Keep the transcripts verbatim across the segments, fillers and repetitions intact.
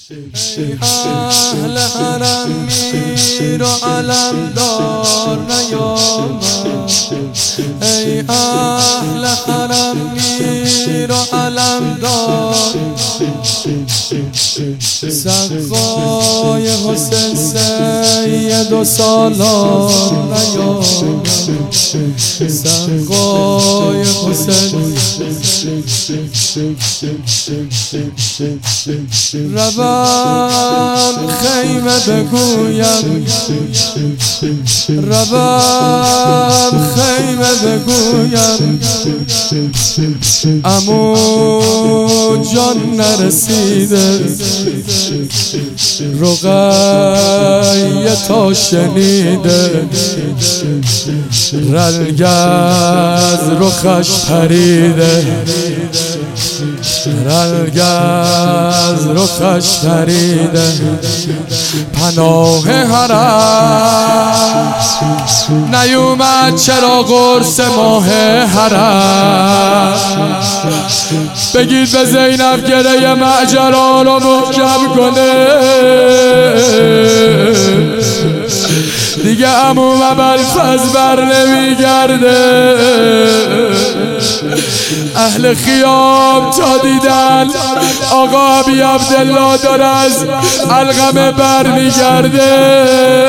ای اهل حرم میر و علمدار نیامد، ای اهل حرم میر و علمدار، سقای حسین سید و سالار نیامد، سقای حسین روم خیمه بگویم، روم خیمه بگویم، عمو جان نرسیده، رقیه تا شنیده، رنگ از رخش پریده، رنگ از رخش پریده، پناه حرم نیومد چرا قرص ماه حرم، بگید به زینب گره معجران رو محکم کنه، دیگه عمو ابوالفضل بر نمیگرده. اهل خیام تا دیدن آقا ابی عبدالله داره از علقمه بر میگرده،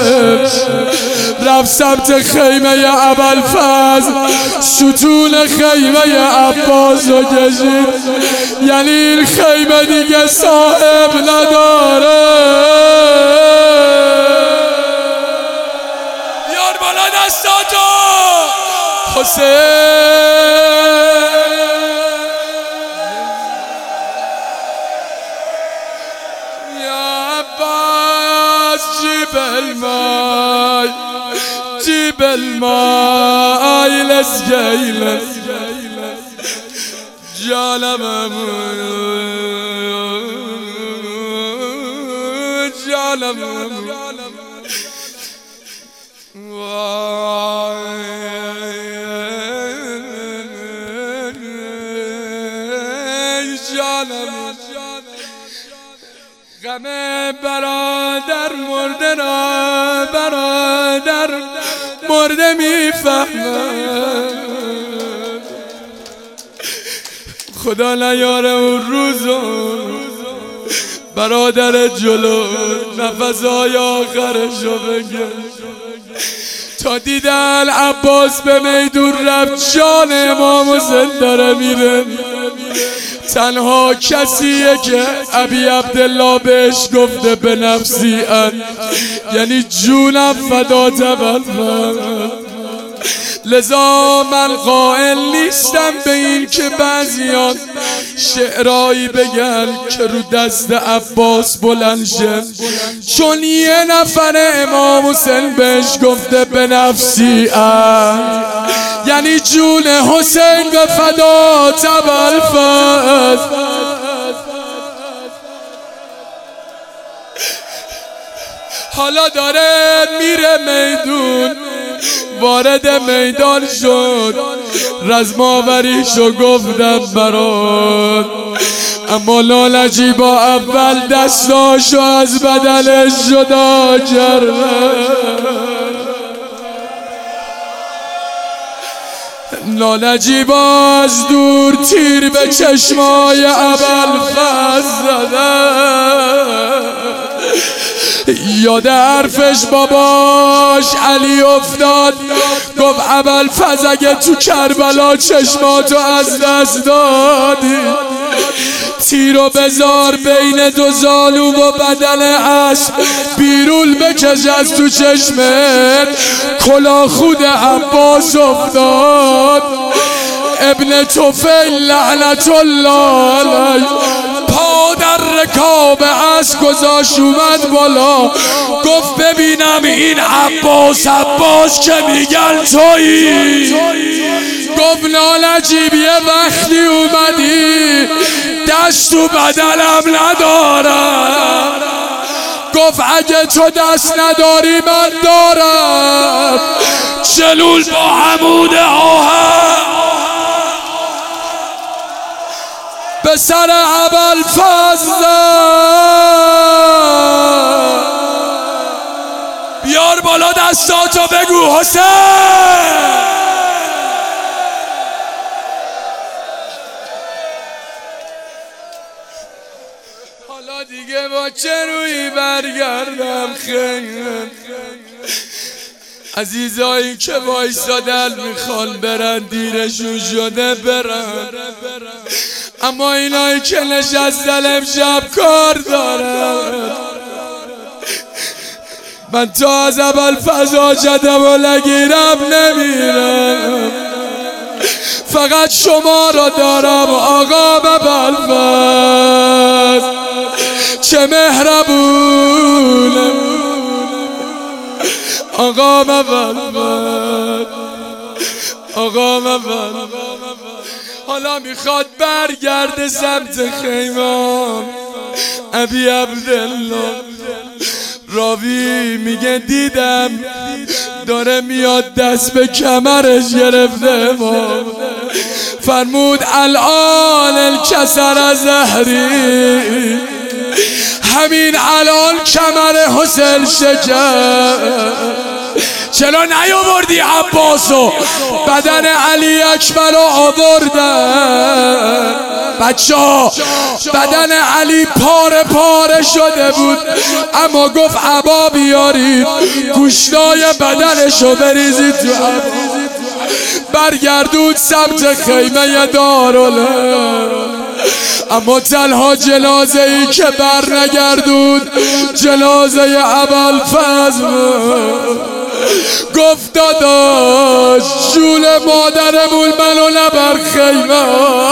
رفت سمت خیمه ابوالفضل، ستون خیمه عباس رو کشید، یعنی این خیمه دیگه صاحب نداره. بیار بالا دستاتو حسین، جيب الماي جيب الماي لسقيله جالب جالب غم برادر مرده را برادر مرده میفهمد، خدا نیاره اون روزو برادر جلو نفسهای آخرشو بگه. تا دیدن عباس به میدون رفت، جان امام حسین داره میره، تنها کسیه که ابی عبدالله بهش گفته به نفسی ان، یعنی جونم فدات ابوالفضل. لذا من قائل نیستم به این که بعضیان شعرایی بگن که رو دست عباس بلند شه، چون یه نفر امام حسین بهش گفته به نفسی ان، یعنی جون حسین به فدات ابوالفضل. حالا داره میره میدون، وارد میدان شد، رزماوریشو گفتم برات، اما لالجیبا اول دستاشو از بدنش جدا کرد، لالجیبا از دور تیر به چشمای ابوالفضل زدن، یاد حرفش باباش علی افتاد، گفت ابوالفضل اگه تو کربلا چشماتو از دست دادی، تیرو بذار بین دو زانو و بدن اسب، بیرون بکش از تو چشمت. کلا خود عباس افتاد، ابن طفیل لعنت الله علیه پا در رکاب اسب گذاشت اومد بالا، گفت ببینم این عباس عباس که میگن تویی، گفت لالجیب یه وقتی اومدی دست و بدنم ندارم، گفت اگه تو دست نداری من دارم، چلول با عمود آهن به سر ابوالفضل دستاتو بگو حسین. حالا دیگه با چه روی برگردم خیلی عزیزایی که وایسادن میخوان برن دیرشون شده برن، اما اینایی که نشستن امشب کار دارن. من تا از اول فضا جدم و لگیرم نمیرم، فقط شما را دارم آقا ابوالفضل. چه مهربونه آقا ابوالفضل، آقا ابوالفضل. حالا میخواد برگرده سمت خیمه. ابی عبدالله راوی میگه دیدم داره میاد دست به کمرش گرفته ما. فرمود الان الکسر از زهری، همین الان کمر حسین شکست. چرا نیاوردی عباسو؟ بدن علی اکبر رو آوردن بچه ها. بدن علی پاره پاره شده بود، اما گفت عبا بیارید گوشتای بدنشو بریزید تو عبا. برگردود سمت خیمه دارالعلم، اما تنها جنازه ای که بر نگردود جنازه ابوالفضل. گفت داداش جون مادرمون منو نبر خیمه.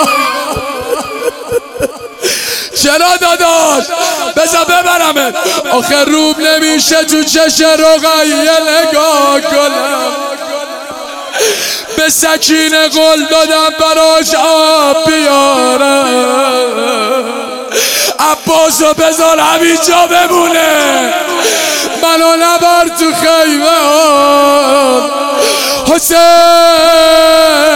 چرا داداش؟ بذار ببرمت. آخه روم نمیشه تو چش رقیه نگاه کنم. به سکینه قول دادم براش آب بیارم. عباسو بذار همینجا بمونه، منو نبر تو خیمه. حسین